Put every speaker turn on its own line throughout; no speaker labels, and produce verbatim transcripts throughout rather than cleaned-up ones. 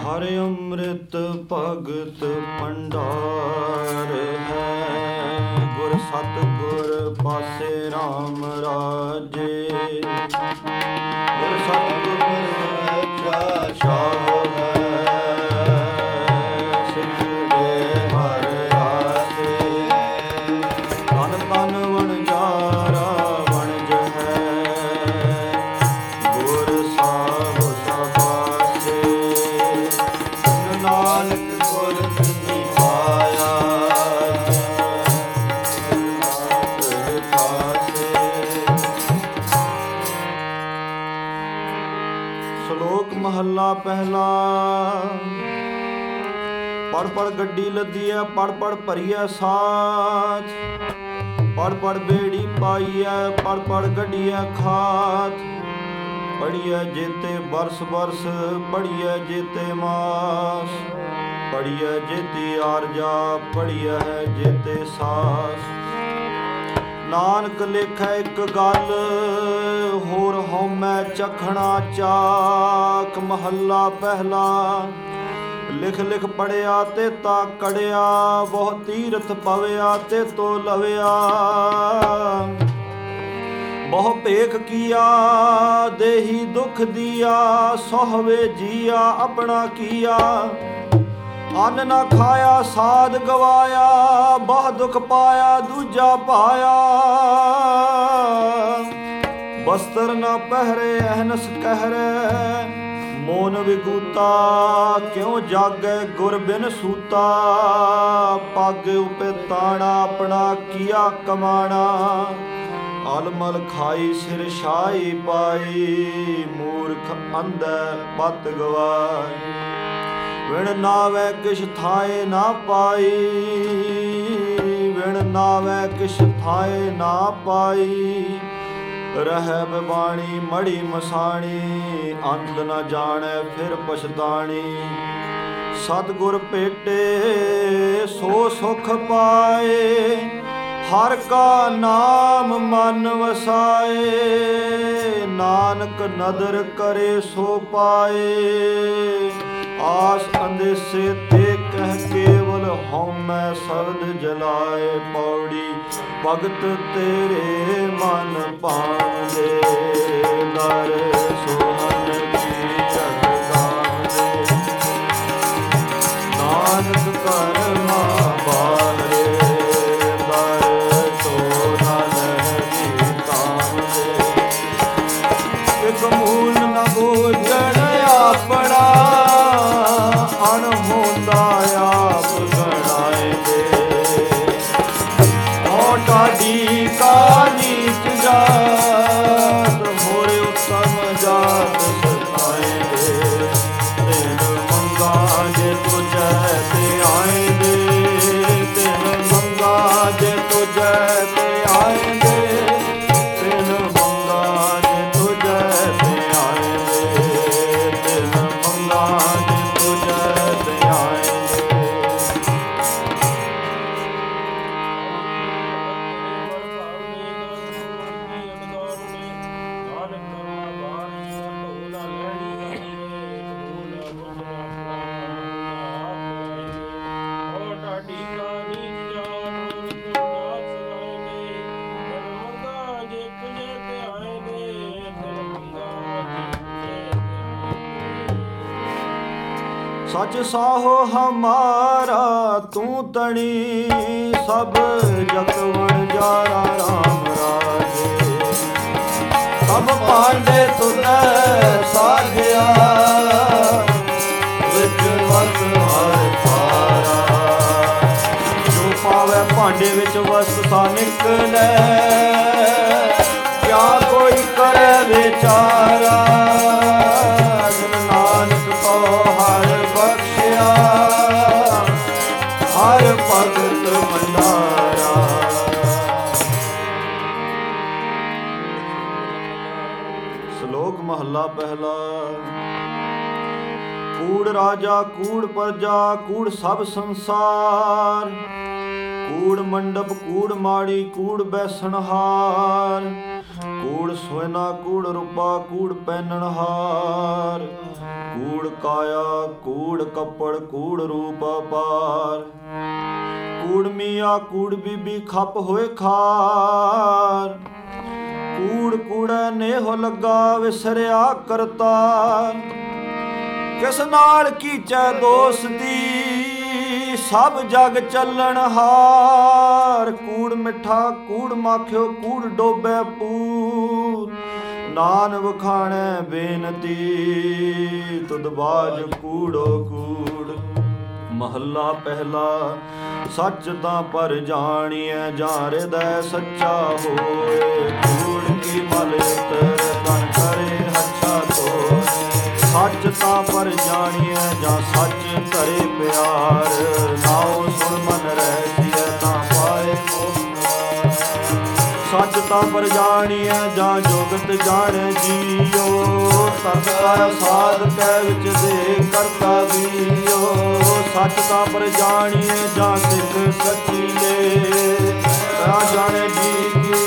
ਹਰ ਅੰਮ੍ਰਿਤ ਭਗਤ ਭੰਡਾਰ ਹੈ। ਗੁਰ ਸਤਿਗੁਰ ਪਾਸੇ RAM ਰਾਜੇ। ਗੁਰ ਸਤਿਗੁਰ ਸੱਚਾ ਸ਼ਾਹ ਹੈ। ਸਿੱਖ ਦੇ ਹਰ ਰਾਸੇ। ਤਨ ਤਨ ਵਣਜਾਰਾ ਵਣਜ ਹੈ। ਗੁਰ ਸਾਹਿਬ ਸਬਾਸੇ। ਨਾਨਕ ਗੁਰ ਕੀ ਪਾਇਆ। ਸ਼ਲੋਕ ਮਹੱਲਾ ਪਹਿਲਾ। ਪੜ ਪੜ ਗੱਡੀ ਲੱਦੀ ਐ, ਪੜ ਪੜ ਭਰੀਐ ਸਾਥ। ਪੜ ਪੜ ਬੇੜੀ ਪਾਈਐ, ਪੜ ਪੜ ਗੱਡੀਐ ਖਾਤ। ਪੜੀਐ ਜੇਤੇ ਬਰਸ ਬਰਸ, ਪੜੀਐ ਜੇਤੇ ਮਾਸ। ਪੜੀਐ ਜੇਤੀ ਆਰਜਾ, ਪੜੀਐ ਜੇਤੇ ਸਾਸ। ਨਾਨਕ ਲੇਖੈ ਇੱਕ ਗੱਲ, ਹੋਰ ਹਉਮੈ ਚਖਣਾ ਚਾਕ। ਮਹੱਲਾ ਪਹਿਲਾ। ਲਿਖ ਲਿਖ ਪੜਿਆ ਤੇ ਤਾ ਕੜਿਆ। ਬਹੁ ਤੀਰਥ ਪਵਿਆ ਤੇ ਤੋ ਲਵਿਆ। ਬਹੁ ਭੇਖ ਕੀਆ, ਦੇਹੀ ਦੁਖ ਦੀਆ। ਸੋਹਵੇ ਜੀਆ ਆਪਣਾ ਕੀਆ। ਅੰਨ ਨਾ ਖਾਇਆ ਸਾਧ ਗਵਾਇਆ। ਬਹੁ ਦੁਖ ਪਾਇਆ ਦੂਜਾ ਪਾਇਆ। ਬਸਤਰ ਨਾ ਪਹਿਰੇ ਅਹਨਸ ਕਹਿਰੇ। ਮੋਨ ਵਿਗੂਤਾ ਕਿਉ ਜਾਗੈ ਗੁਰ ਬਿਨ ਸੂਤਾ। ਪੱਗ ਉਪੇ ਤਾਣਾ ਆਪਣਾ ਕੀਆ ਕਮਾਣਾ। ਅਲਮਲ ਖਾਈ ਸਿਰ ਛਾਈ ਪਾਈ। ਮੂਰਖ ਅੰਧੈ ਪਤ ਗਵਾਈ। ਵਿਣ ਨਾਵੈ ਕਿਛ ਥਾਏ ਨਾ ਪਾਈ। ਵਿਣ ਨਾਵੈ ਕਿਛ ਥਾਏ ਨਾ ਪਾਈ। ਰਹਿ ਬਿਬਾਣੀ ਮੜੀ ਮਸਾਣੀ। ਅੰਤ ਨ ਜਾਣੈ ਫਿਰ ਪਛਤਾਣੀ। ਸਤਿਗੁਰ ਭੇਟੇ ਸੋ ਸੁਖ ਪਾਏ। ਹਰ ਕਾ ਨਾਮ ਮਨ ਵਸਾਏ। ਨਾਨਕ ਨਦਰ ਕਰੇ ਸੋ ਪਾਏ। ਆਸ ਅੰਦੇਸੇ ਤੇ ਕਹਿ ਕੇਵਲ ਹਉਮੈ ਸ਼ਬਦ ਜਲਾਏ। ਪੌੜੀ ਭਗਤ ਤੇਰੇ ਮਨ ਭਾਉਂਦੇ। ਦਰ ਸੋਹਣ ਕੀ ਜਗਦਾਉਂਦੇ। ਨਾਨਕ ਕਰਮਾ ਬਾਰੇ। ਦਰ ਸੋ ਨਲ ਜੀ ਤਾਉਂਦੇ। ਇਕ ਮੂਲ ਨ ਬੂਝਣ ਆਪਣਾ। ਅਣਹੋਂਦਾ ਆਪ ਗਣਾਏ ਦੇ। ਢਾਡੀ ਕਾ ਨੀਚ ਜਾਤ। ਹੋਰ ਉਤਮ ਜਾਤ ਸਤਾਏ ਦੇ। ਤਿਨ ਮੰਗਾ ਜੇ ਤੁਝੈ ਤੇ ਆਏ ਦੇ। ਤਿਨ ਮੰਗਾ ਜੇ ਤੁਝੈ ਤੇ ਆਏ ਦੇ। ਤਿਨ ਮੰਗਾ ਜੇ ਤੁਝੈ ਤੇ ਆਏ ਦੇ। ਤਿਨ ਮੰਗਾ ਜੇ ਤੁਝੈ ਤੇ ਆਏ ਦੇ। सच साहो हमारा तू तणी। सब जग वणजारा राम राजे। सब पांडे तुनै साधिया। विच वस हर पारा। जो पावै भांडे विच वस सा निकलै। क्या कोई करे विचारा। नानक को हर बख्शिया। हर भगत भंडारा। ਸ਼ਲੋਕ ਮਹੱਲਾ ਪਹਿਲਾ। ਕੂੜ ਰਾਜਾ ਕੂੜ ਪ੍ਰਜਾ ਕੂੜ ਸਭ ਸੰਸਾਰ। ਕੂੜ ਮੰਡਪ ਕੂੜ ਮਾੜੀ ਕੂੜ ਬੈਸਣਹਾਰ। ਕੂੜ ਸੋਇਨਾ ਕੂੜ ਰੂਪਾ ਕੂੜ ਪਹਿਨਣਹਾਰ। ਕੂੜ ਕਾਇਆ ਕੂੜ ਕੱਪੜ ਕੂੜ ਰੂਪ ਅਪਾਰ। ਕੂੜ ਮੀਆਂ ਕੂੜ ਬੀਬੀ ਖੱਪ ਹੋਏ ਖਾਰ। ਕੂੜ ਕੂੜੈ ਨੇਹੋ ਲੱਗਾ ਵਿਸਰਿਆ ਕਰਤਾਰ। ਕਿਸ ਨਾਲ ਕੀਚੈ ਦੋਸਤੀ ਸਭ ਜਗ ਚੱਲਣ ਹਾਰ। ਕੂੜ ਮਿੱਠਾ ਕੂੜ ਮਾਖਿਓ ਕੂੜ ਡੋਬੈ ਪੂਰ। ਨਾਨ ਵਖਾਣੈ ਬੇਨਤੀ ਤੁਧ ਬਾਜ ਕੂੜੋ ਕੂੜ। ਮਹੱਲਾ ਪਹਿਲਾ। ਸੱਚ ਤਾਂ ਪਰ ਜਾਣੀਐ ਜਾਂ ਹਿਰਦੈ ਸੱਚਾ ਹੋਏ। ਕੂੜ ਕੀ ਮਲ ਉਤਰ ਤਨ ਕਰੇ ਹੱਛਾ ਧੋਏ। ਸੱਚ ਤਾਂ ਪਰ ਜਾਣੀਐ ਜਾਂ ਸੱਚ ਧਰੇ ਪਿਆਰ। ਨਾਉ ਸੁਣ ਮਨ ਰਹਿਸੀਐ ਤਾਂ ਪਾਏ ਮੋਖ। ਸੱਚ ਤਾਂ ਪਰ ਜਾਣੀਐ ਜਾਂ ਜੋਗਤ ਜਾਣੈ ਜੀਓ। ਸਤ ਕਾ ਸਾਧ ਕੈ ਵਿੱਚ ਦੇ ਕਰਤਾ ਵੀਓ। ਸੱਚ ਤਾਂ ਪਰ ਜਾਣੀਐ ਜਾਂ ਸਿੱਖ ਸੱਚੀ ਲੈ। ਤਾ ਜਾਣੈ ਜੀ ਕੀ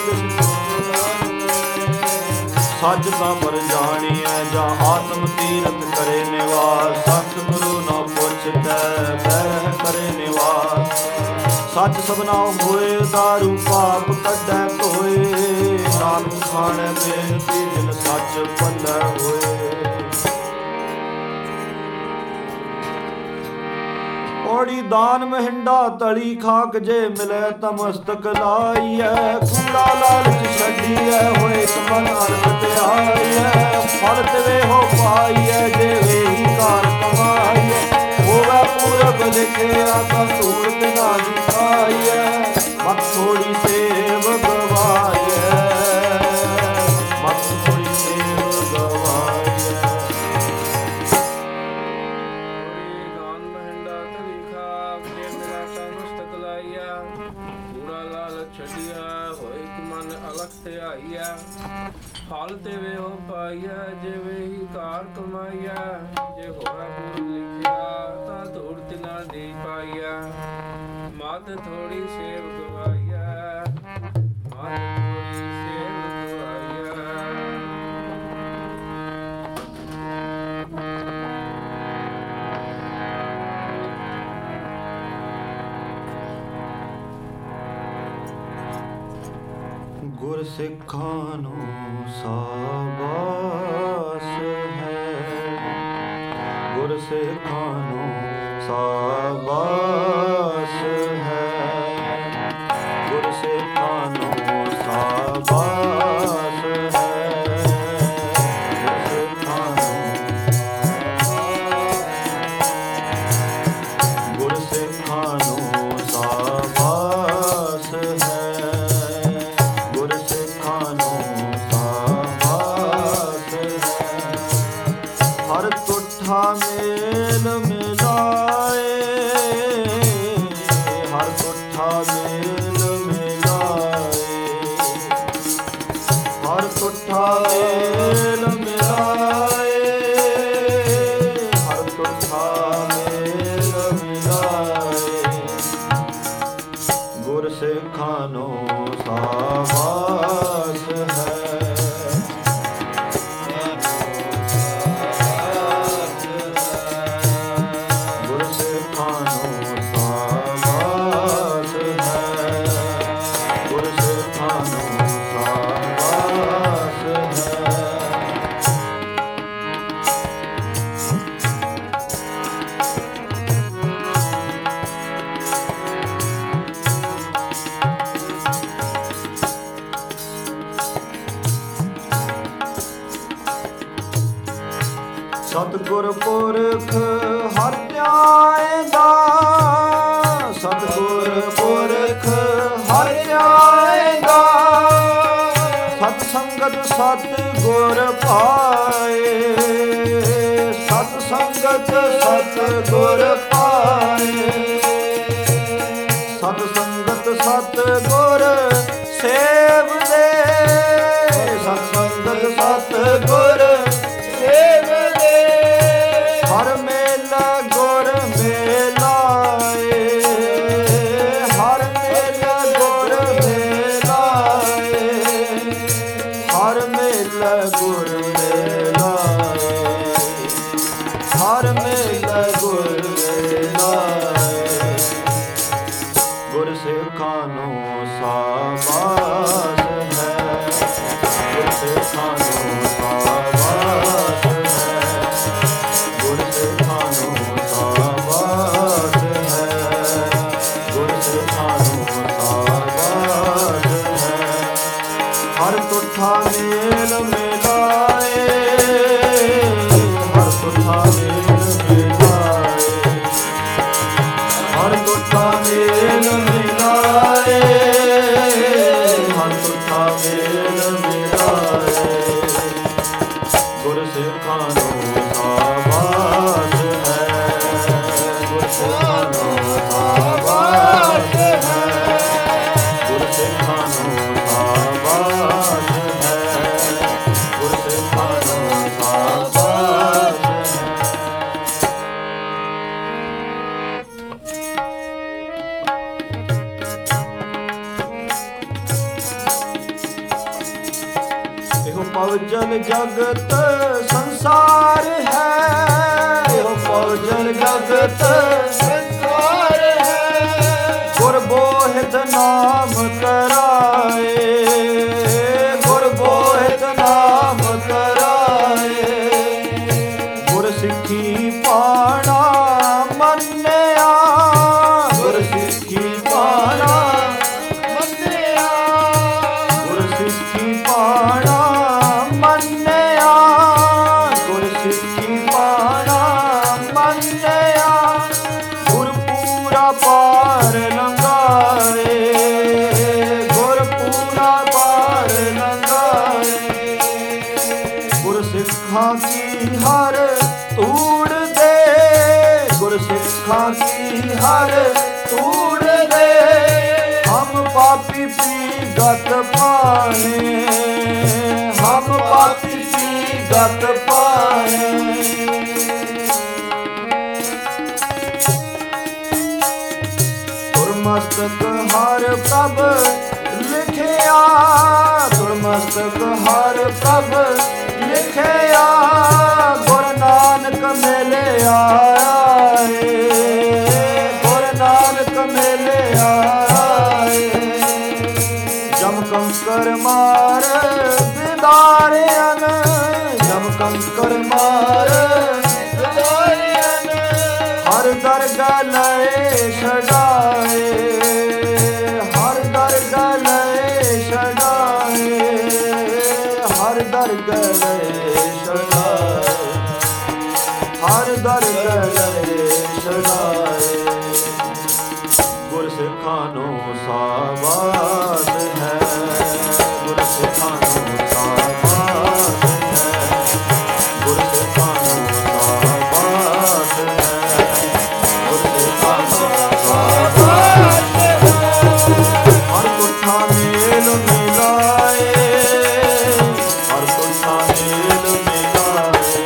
ਸੱਚ ਤਾਂ ਪਰ ਜਾਣੀਐ ਜਾਂ ਆਤਮ ਤੀਰਥ ਕਰੇ ਨਿਵਾਸ। ਸਤਿਗੁਰੂ ਨਾ ਪੁੱਛਤੈ ਬਹਿ ਕਰੇ ਨਿਵਾਸ। ਸੱਚ ਸਭਨਾ ਹੋਏ ਦਾਰੂ ਪਾਪ ਕੱਢੈ ਧੋਏ। ਨਾਨਕ ਖਾਣੈ ਬੇਨਤੀ ਜਿਨ ਸੱਚ ਪੱਲੈ ਹੋਏ। ਔੜੀ ਦਾਨ ਮਹਿੰਡਾ ਤਲੀ ਖਾਕ ਜੇ ਮਿਲੈ ਤਾਂ ਮਸਤਕ ਲਾਈਐ। ਕੂੜਾ ਲਾਲਚ ਛੱਡੀਐ ਹੋਏ ਮਨ ਅਰਥ ਧਿਆਈਐ। ਫਲ ਤਵੇ ਹੋ ਪਾਈਐ ਜੇ ਵੇਹੀ ਕਾਰ ਕਮਾਈਐ। ਹੋਵੇ ਪੂਰਬ ਲਿਖਿਆ ਤਾਂ ਧੂੜ ਤਿਨਾ ਦੀ ਖਾਈਐ। ਮਤ ਥੋੜੀ ਸੇਵ ਗਵਾਈਐ। ਮਤ ਥੋੜੀ ਸੇਵ ਗਵਾਈਐ।
ਫਲ ਤੇ ਵੇ ਹੋ ਪਾਈਐ ਜੇ ਵੇਹੀ ਕਾਰ ਕਮਾਈਐ। ਜੇ ਹੋਵੇ ਗੁਰ ਲਿਖਿਆ ਤਾਂ ਧੂੜ ਤਿਨਾ ਦੀ ਪਾਈਐ। ਮਤ ਥੋੜੀ ਸੇਵ ਗਵਾਈਐ। ਮਤ ਥੋੜੀ ਸੇਵ ਗਵਾਈਐ।
ਗੁਰ ਸਿੱਖਾਂ ਨੂੰ ਸਾਬਾਸ ਹੈ। ਗੁਰ ਸਿੱਖਾਂ ਨੂੰ ਸਾਬਾਸ ਹੈ। ਗੁਰ ਸਿੱਖਾਂ ਨੂੰ ਸਾਬਾਸ ਹੈ। ਗੁਰ ਸਿੱਖਾਂ ਨੂੰ ਗੁਰ ਸਿੱਖਾਂ ਨੂੰ ਸਾਬਾਸ ਹੈ। ਮੇਲ ਮਿਲਾਏ। ਹਰ ਤੁਠਾ ਮੇਲ ਮਿਲਾਏ। ਹਰ ਤੁਠਾ ਮੇਲ ਮਿਲਾਏ। ਹਰ ਤੁਠਾ ਮੇਲ ਮਿਲਾਏ। ਗੁਰ ਸਿੱਖਾਂ ਨੂੰ ਸਾਬਾਸ ਹੈ। ਸਤਿਗੁਰ ਪੁਰਖ ਹਰਿ ਧਿਆਇਂਦਾ। ਸਤਿਗੁਰ ਪੁਰਖ ਹਰਿ ਧਿਆਇਂਦਾ। ਸਤ ਸੰਗਤ ਸਤਿਗੁਰ ਪਾਏ। ਸਤ ਸੰਗਤ ਸਤਿਗੁਰ ਪਾਏ। ਸਤ ਸੰਗਤ ਸਤਿਗੁਰ ਸੇਵਦੇ। ਸਤ ਸੰਗਤ ਸਤਿਗੁਰ ਸੇਵਦੇ। ਹਰ ਮੇਲਾ ਗੁਰ ਮੇਲਾਏ। ਹਰ ਮੇਲਾ ਗੁਰ ਮੇਲਾਏ। ਹਰ ਮੇਲਾ ਗੁਰ ਮੇਲਾਏ। ਸਾਬਾਸ ਹੈ, ਗੁਰਸਿੱਖਾਂ ਨੂੰ ਸਾਬਾਸ ਹੈ, ਗੁਰਸਿੱਖਾਂ ਨੂੰ ਸਾਬਾਸ ਹੈ, ਗੁਰਸਿੱਖਾਂ ਨੂੰ ਸਾਬਾਸ ਹੈ। ਇਹੋ ਪਵਜਲ ਜਗਤ ਸੰਸਾਰ ਹੈ, ਇਹੋ ਪਵਜਲ ਜਗਤ ਸੰਸਾਰ ਹੈ, ਗੁਰ ਬੋਹਿਤ ਨਾਮ ਕਰਾਏ, ਗੁਰ ਬੋਹਿਤ ਨਾਮ ਕਰਾਏ, ਗੁਰ ਸਿੱਖੀ ਪਾਣਾ ਮੰਨਿਆ, ਗੁਰ ਸਿੱਖੀ ਪਾਣਾ ਮੰਨਿਆ, ਗੁਰ ਸਿੱਖੀ ਪਾਣਾ ਮੰਨਿਆ, ਗੁਰ ਸਿੱਖੀ ਪਾਣਾ ਮੰਨਿਆ, ਗੁਰ ਪੂਰਾ ਪਾਰ ਲੰਘਾਏ, ਗੁਰ ਪੂਰਾ ਪਾਰ ਲੰਘਾਏ, ਗੁਰ ਸਿੱਖਾਂ ਕੀ ਹਰ ਧੂੜ ਦੇ, ਗੁਰ ਸਿੱਖਾਂ ਕੀ ਹਰ ਧੂੜ ਦੇ, ਹਮ ਪਾਪੀ ਪੀ ਗਤ ਪਾਏ, ਹਮ ਪਾਪੀ ਪੀ ਗਤ ਪਾਏ। ਗੁਰਮਸਤਕ ਹਰ ਪ੍ਰਭ ਲਿਖਿਆ, ਗੁਰਮਸਤਕ ਹਰ ਪ੍ਰਭ ਲਿਖਿਆ, ਗੁਰ ਨਾਨਕ ਮਿਲਿਆ ਆਏ, ਗੁਰ ਨਾਨਕ ਮਿਲਿਆ ਆਏ, ਜਮ ਕੰਕਰ ਮਾਰ ਦਿਦਾਰਿਆਂ, ਜਮ ਕੰਕਰ ਮਾਰ ਦਿਦਾਰਿਆਂ, ਹਰ ਦਰਗਾਹ ਲਏ ਛਡਾਏ, ਹਰ ਦਰਗਾਹ ਲਏ ਛਡਾਏ, ਹਰ ਦਰਗਾਹ ਲਏ ਛਡਾਏ, ਹਰ ਦਰਗਾਹ ਲਏ ਛਡਾਏ। ਗੁਰਸਿੱਖਾਂ ਨੂੰ ਸਾਬਾਸ ਹੈ, ਗੁਰਸਿੱਖਾਂ ਨੂੰ ਸਾਬਾਸ ਹੈ, ਗੁਰਸਿੱਖਾਂ ਨੂੰ ਸਾਬਾਸ ਹੈ, ਗੁਰਸਿੱਖਾਂ ਨੂੰ ਸਾਬਾਸ ਹੈ। ਹਰ ਪੁਰਖਾ ਮੇਲ ਮਿਲਾਏ, ਹਰ ਪੁਰਖਾ ਮੇਲ ਮਿਲਾਏ,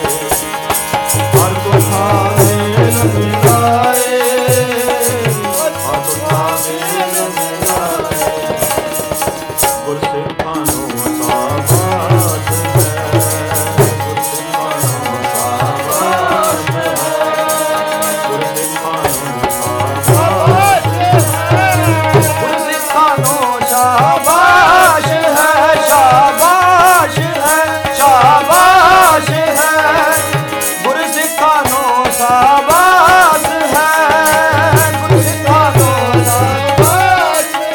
ਹਰ ਪੁਰਖਾ ਮੇਲ ਮਿਲਾਏ, ਹਰ ਪੁਰਖਾ ਮੇਲ ਮਿਲਾਏ, ਗੁਰਸਿੱਖਾਂ ਨੂੰ ਸਾਬਾਸ ਹੈ, ਗੁਰਸਿੱਖਾਂ ਨੂੰ ਸਾਬਾਸ ਹੈ, ਗੁਰਸਿੱਖਾਂ ਨੂੰ ਸਾਬਾਸ ਹੈ, ਗੁਰਸਿੱਖਾਂ ਨੂੰ ਸ਼ਾਬਾਸ਼ ਹੈ, ਸ਼ਾਬਾਸ਼ ਹੈ, ਸ਼ਾਬਾਸ਼ ਹੈ, ਗੁਰਸਿੱਖਾਂ ਨੂੰ ਸ਼ਾਬਾਸ਼ ਹੈ, ਗੁਰਸਿੱਖਾਂ ਨੂੰ ਸ਼ਾਬਾਸ਼ ਹੈ,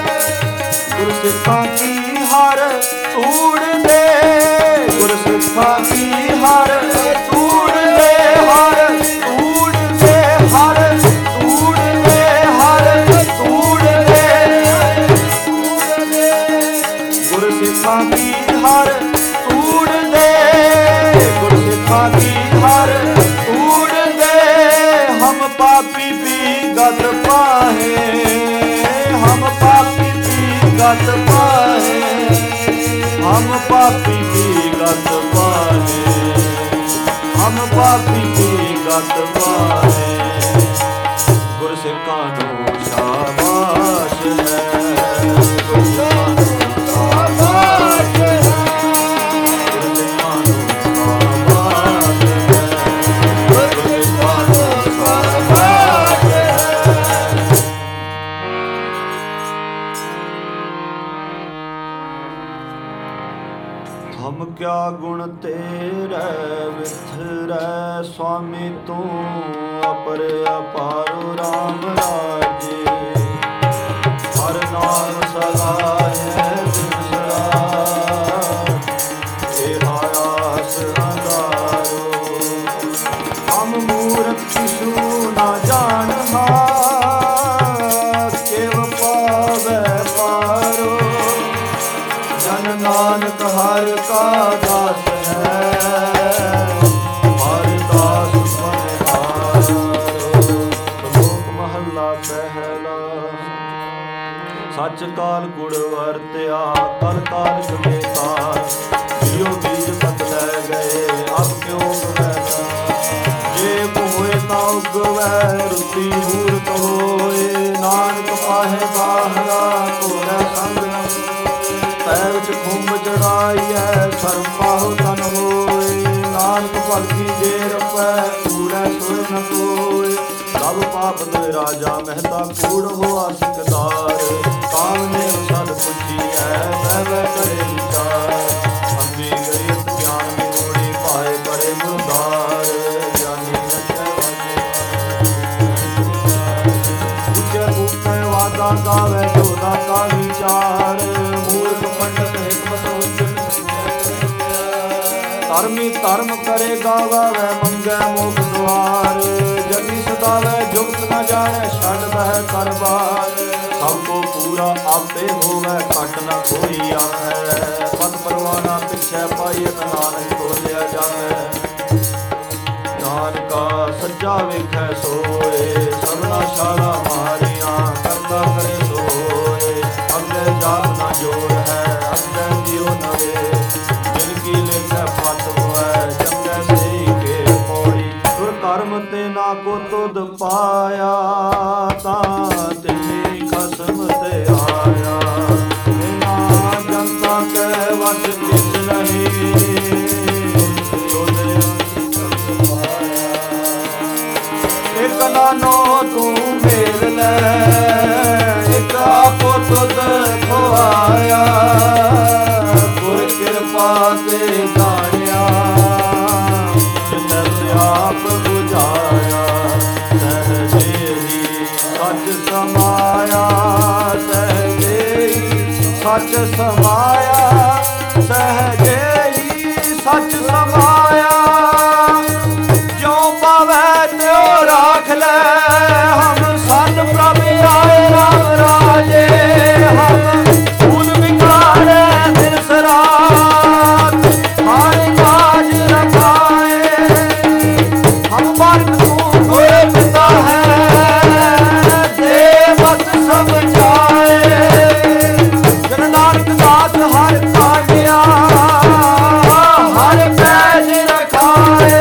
ਗੁਰਸਿੱਖਾਂ ਕੀ ਹਰ ਧੂੜ ਦੇ, ਗੁਰਸਿੱਖਾਂ ਕੀ ਹਰ ਧੂੜ ਦੇ, ਹਰ ਧੂੜ ਦੇ, ਹਰ ਧੂੜ ਦੇ, ਹਰ ਧੂੜ ਦੇ, ਗੁਰਸਿੱਖਾਂ ਕੀ ਹਰ ਧੂੜ ਦੇ, ਗੁਰਸਿੱਖਾਂ ਕੀ ਹਰ ਧੂੜ ਦੇ, ਹਮ ਪਾਪੀ ਪੀ ਗਤ ਪਾਹੇ, ਹਮ ਪਾਪੀ ਪੀ ਗਤ ਪਾਹੇ, ਹਮ ਪਾਪੀ ਪੀ ਗਤ ਪਾਹੇ, ਹਮ ਪਾਪੀ ਪੀ ਗਤ ਪਾਹੇ। ਗੁਰਸਿੱਖਾਂ ਨੂੰ ਸ਼ਾਬਾਸ਼ ਹੈ, ਗੁਰਸਿੱਖਾਂ ਨੂੰ ਸ਼ਾਬਾਸ਼ ਹੈ, ਗੁਰਸਿੱਖਾਂ ਨੂੰ ਸ਼ਾਬਾਸ਼ ਹੈ, ਗੁਰਸਿੱਖਾਂ ਨੂੰ ਸ਼ਾਬਾਸ਼ ਹੈ। ਹਮ ਕਿਆ ਗੁਣ ਤੇਰੇ ਵਿਥਰੈ ਸੁਆਮੀ ਤੂੰ ਅਪਰ ਅਪਾਰੁ ਰਾਮ ਰਾਜੇ, ਹਰ ਨਾਮ ਸਲਾਹੈ ਦਿਸਰਾ, ਇਹ ਆਸ ਅੰਧਾਰੋ, ਹਮ ਮੂਰਖ ਕਿਛੂ ਨਾ ਜਾਣਹਾ, ਕਿਵ ਪਾਵੈ ਪਾਰੋ, ਜਨ ਨਾਨਕ ਹਰ ਕਾ ਦਾਸ ਹੈ, ਸੱਚ ਕਾਲ ਗੁੜ ਵਰਤਿਆ ਕਲ ਕਾਲ ਕਮੇ ਤਾਰ ਜਿਉ ਬੀਜ ਪਤ ਲੈ ਗਏ ਅਬ ਕਿਉ ਗਵੈ ਜੇ ਕੋ ਹੋਏ ਤਾ ਉਗਵੈ ਰੁਤੀ ਮੂਰਤ ਹੋਏ ਨਾਨਕ ਪਾਹੇ ਬਾਹਰਾ ਕੋਰੇ ਸੰਗ ਨ ਪੈਰ ਵਿੱਚ ਖੁੰਭ ਚੜਾਈਐ ਸਰਮ ਪਾਹੁ ਤਨ ਹੋਏ ਨਾਨਕ ਭਗਤੀ ਜੇ ਰਪੈ ਕੂੜੈ ਸੋਇ ਨ ਕੋਇ ਸਭ ਪਾਪ ਦੇ ਰਾਜਾ ਮਹਿਤਾ ਕੂੜ ਹੋਆ ਸਿਕਦਾਰ ਕਾਮ ਨੇ ਸਦ ਪੁੱਛੀਐ ਬਹਿ ਬਹਿ ਕਰੇ ਵਿਚਾਰ ਅੰਧੀ ਗਈ ਗਿਆਨ ਮੋੜੀ ਪਾਏ ਬੜੇ ਮੁਰਦਾਰ ਗਿਆਨੀ ਨਚੈ ਉੱਚੇ ਉੱਚੇ ਵਾਦਾ ਗਾਵੇ ਜੋਦਾ ਕਾ ਵਿਚਾਰ ਮੂਰਖ ਪੰਡਤ ਹਿਕਮਤ ਉਚਨ ਧਰਮੀ ਧਰਮ ਕਰੇ ਗਾਵੇ ਮੰਗੈ ਮੋਖ ਦੁਆਰ ਜਗੀ ਸਦਾਵੇ ਜੁਗਤ ਨ ਜਾਣੈ ਛੱਡ ਬਹਿ ਕਰਬਾਰ ਸਭ ਕੋ ਪੂਰਾ ਆਪੇ ਹੋਵੇ ਘਟ ਨ ਕੋਈ ਆਹੈ ਪਤ ਪਰਵਾਨਾ ਪਿਛੈ ਪਾਈ ਨਾਨਕ ਬੋਲਿਆ ਜਾਵੇ ਨਾਨਕਾ ਸੱਜਾ ਵੇਖੈ ਸੋਏ ਸਭਨਾ ਸ਼ਾਲਾ ਮਾਰੀਆਂ ਕਰਤਾ ਕਰੇ ਸੋਏ ਅਗਲੇ ਜਾਤ ਨ ਜੋੜ ਹੈ ਅਗਲੇ ਜਿਉ ਨਵੇ ਜਿਨ ਕੀ ਲੇਖੈ ਫਤ ਹੋਇ ਚੰਗੇ ਸਹੀ ਕੇ ਪੌੜੀ ਤੁਰ ਕਰਮ ਤੇ ਨਾ ਕੋ ਤੁਧ ਪਾਇਆ ਤਾਂ ਤਿਨੀ ਖਸਮ ਤੇ ਆਇਆ ਬਿਨਾ ਜਨਤਾ ਕੈ ਵਸ ਕਿਛ ਨਹੀਂ ਇਕ ਨਾਨੋ ਤੂੰ ਮੇਲ ਲੈ ਇਕ ਆਪੋ ਤੁਧ ਖਵਾਇਆ ਗੁਰ ਕਿਰਪਾ ਤੇ ਜਾਣਿਆ ਜਿਨ੍ਹਾਂ ਆਪ ਬੁਝਾਇਆ ਸਹਜੇ ਹੀ ਸੱਚ ਸਮਾਇਆ ਸਹਜੇ ਹੀ ਸੱਚ ਸਮਾਇਆ ਸਹਜੇ ਹੀ ਸੱਚ ਸਮਾਇਆ ਜਿਉ ਪਾਵੈ ਤਿਉ ਰਾਖ ਲੈ ਹਮ ਸਤ ਪ੍ਰਭ ਆਏ ਰਾਮ ਰਾਜੇ ਹਮ ਭੂਲ ਵਿਕਾਰੇ ਦਿਨ ਰਾਤ ਹਰ ਕਾਜ ਰਖਾਏ ਹਮ ਵਰਤ ਤੂੰ ਹੋਏ ਪਿਤਾ ਹੈ ਦੇਵਤ ਸਮਝਾਏ ਜਨ ਨਾਨਕ ਦਾਸ ਹਰ ਕਾਢਿਆ ਹਰ ਪੈਜ ਰਖਾਏ।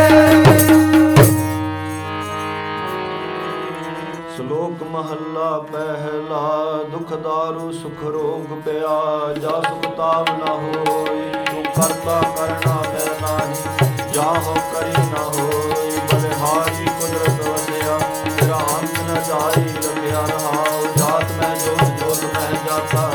ਸ਼ਲੋਕ ਮਹੱਲਾ ਪਹਿਲਾ ਦੁਖ ਦਾਰੂ ਸੁਖ ਰੋਗ ਪਿਆ ਜਾ ਸੁਖ ਤਾਵ ਨ ਹੋਈ ਤੂੰ ਕਰਤਾ ਕਰਨਾ ਮੈਂ ਨਾਹੀ ਜਾਹੋ ਕਰੀ ਨ ਹੋਈ ਬਲਿਹਾਰੀ ਕੁਦਰਤ ਵਸਿਆ ਤੇਰਾ ਅੰਤ ਨ ਜਾਈ ਰਖਿਆ ਰਹਾਉ ਜਾਤ ਮੈਂ ਜੋਤ ਜੋਤ ਮਹਿ ਜਾਤਾ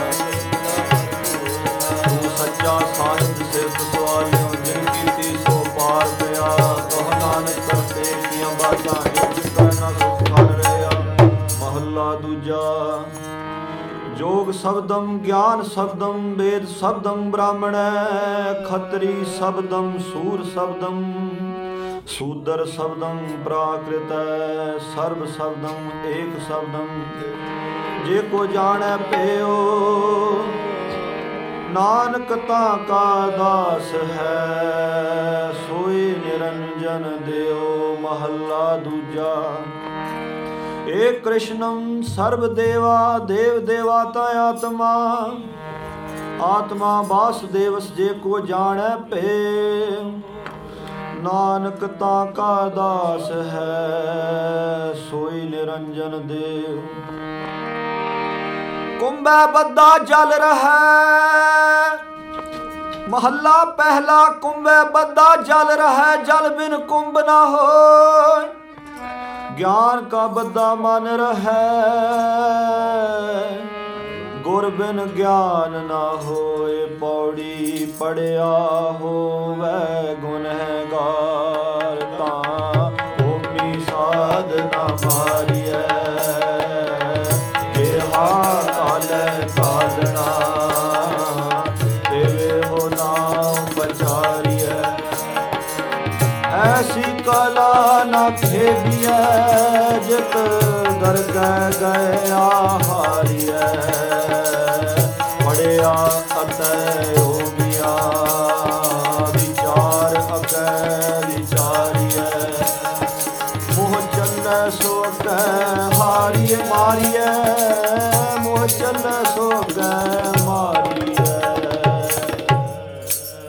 ਤੂੰ ਸੱਚਾ ਸਾਜਦ ਸਿਰਤ ਸਵਾਲਿਓ ਜਿਨ ਕੀਤੀ ਸੋ ਪਾਰ ਪਿਆ ਕਹ ਨਾਨਕ ਕਰਤੇ ਕੀਆਂ ਬਾਤਾਂ ਇੱਕ ਕਰਨਾ ਸੁਖ ਕਰ ਰਿਹਾ। ਮਹੱਲਾ ਦੂਜਾ ਜੋਗ ਸ਼ਬਦਮ ਗਿਆਨ ਸ਼ਬਦਮ ਵੇਦ ਸ਼ਬਦਮ ਬ੍ਰਾਹਮਣੈ ਖੱਤਰੀ ਸ਼ਬਦਮ ਸੂਰ ਸ਼ਬਦਮ ਸ਼ੂਦਰ ਸ਼ਬਦਮ ਪ੍ਰਾਕ੍ਰਿਤੈ ਸਰਬ ਸ਼ਬਦਮ ਏਕ ਸ਼ਬਦਮ ਜੇ ਕੋ ਜਾਣੈ ਭਇਓ ਨਾਨਕ ਤਾਂ ਕਾ ਦਾਸ ਹੈ ਸੋਈ ਨਿਰੰਜਨ ਦਿਓ। ਮਹੱਲਾ ਦੂਜਾ ਏ ਕ੍ਰਿਸ਼ਨਮ ਸਰਬ ਦੇਵਾ ਦੇਵ ਦੇਵਾਤਾ ਆਤਮਾ ਆਤਮਾ ਵਾਸੁਦੇਵਸ ਜੇ ਕੋ ਜਾਣੈ ਭੇ ਨਾਨਕ ਤਾਂ ਕਾ ਦਾਸ ਹੈ ਸੋਈ ਨਿਰੰਜਨ ਦੇਵ। ਕੁੰਭੈ ਬੱਧਾ ਜਲ ਰਹੈ ਮਹੱਲਾ ਪਹਿਲਾ ਕੁੰਭੈ ਬੱਧਾ ਜਲ ਰਹੈ ਜਲ ਬਿਨ ਕੁੰਭ ਨਾ ਹੋਇ ਗਿਆਨ ਕਾ ਬੱਧਾ ਮਨ ਰਹੈ ਗੁਰ ਬਿਨ ਗਿਆਨ ਨਾ ਹੋਏ ਪੌੜੀ ਪੜਿਆ ਹੋਵੇ ਗੁਨਹਗਾਰ ਤਾਂ ਹੋਮੀ ਸਾਧ ਨਾ ਮਾਰੀਐ ਕਿਹਾ ਕਾਲੈ ਕਾਲਣਾ ਤੇਵੇ ਹੋ ਨਾਮ ਬਚਾਰੀਐ ਐਸੀ ਕਲਾ ਨਾ ਖੇਬੀਐ ਜਿਤ ਦਰਗਹਿ ਗਇਆ ਹਾਰੀਐ ਪੜਿਆ ਅਤੇ